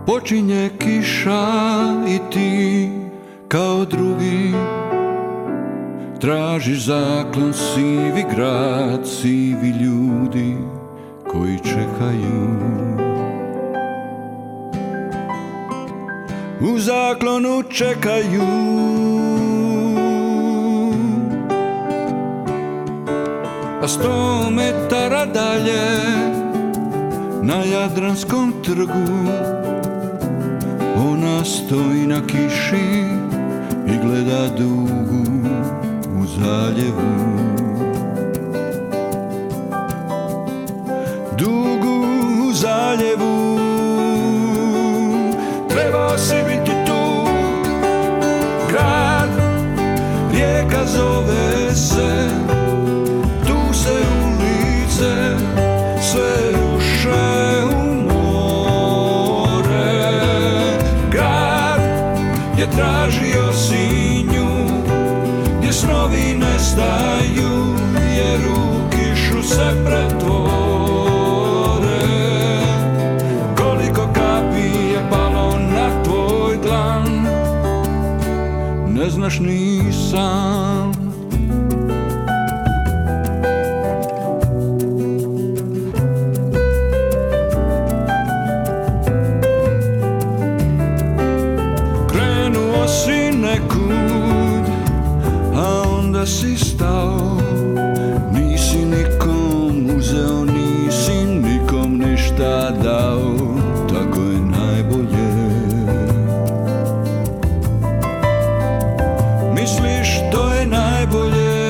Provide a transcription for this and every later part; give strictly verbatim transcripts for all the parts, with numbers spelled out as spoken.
počinje kiša i ti kao drugi tražiš zaklon, sivi grad, sivi ljudi koji čekaju. U zaklonu čekaju. A sto metara dalje na Jadranskom trgu ona stoji na kiši i gleda dugu u zaljevu. Dugu u zaljevu. Trebao si biti tu, grad, rijeka zove se, tu se ulice sve ruše u more. Grad je tražio sinju, gdje snovi nestaju, jer u kišu se pretvore. Koliko kapi je palo na tvoj dlan, ne znaš ni sam. Krenuo si nekud, a onda si stao. Nisi nikom uzeo, nisi nikom ništa dao. Tako je najbolje. Misliš to je najbolje,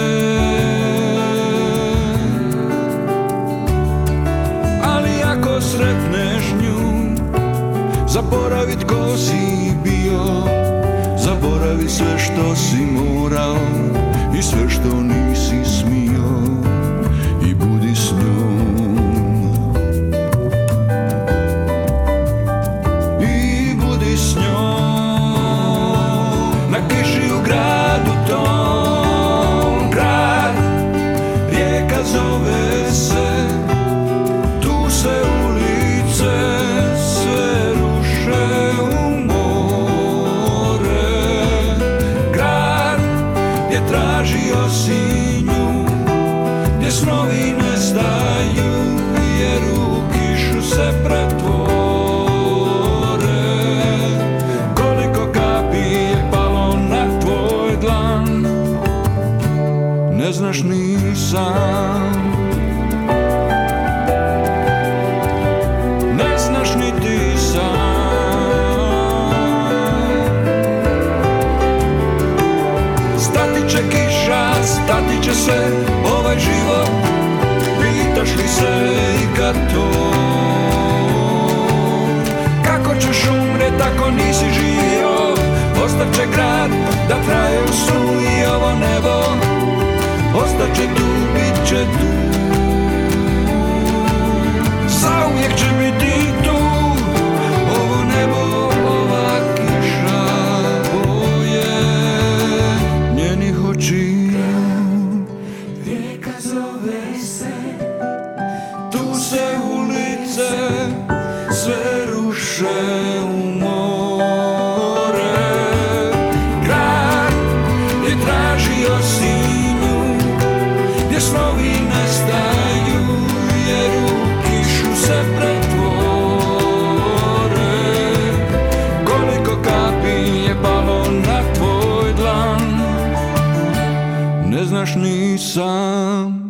ali ako sretneš nju, zaboravi tko si bio, zaboravi sve što si morao i sve što nisi smio i budi s njom. I budi s njom na kiši u gradu tom. Grad, rijeka zove se, tu se ulice sve ruše u more. Grad je tražio sinju, gdje snovi nestaju, jer u kišu se pretvore. Koliko kapi je palo na tvoj dlan, ne znaš ni sam. Ne znaš ni ti sam. Stati će kiša, stati će sve, ovaj život, pitaš li se ikad to? Kako ćeš umret ako nisi živio? Ostat će grad da traje u snu i ovo nebo ostat će tu, bit će tu. Zauvijek će biti tu ovo nebo, ova kiša boje njenih očiju. Rijeka zove se, tu se ulice sve ruše u more. Grad je tražio sinju, gdje snovi nestaju, jer u kišu se pretvore. Koliko kapi je palo na tvoj dlan, ne znaš ni sam.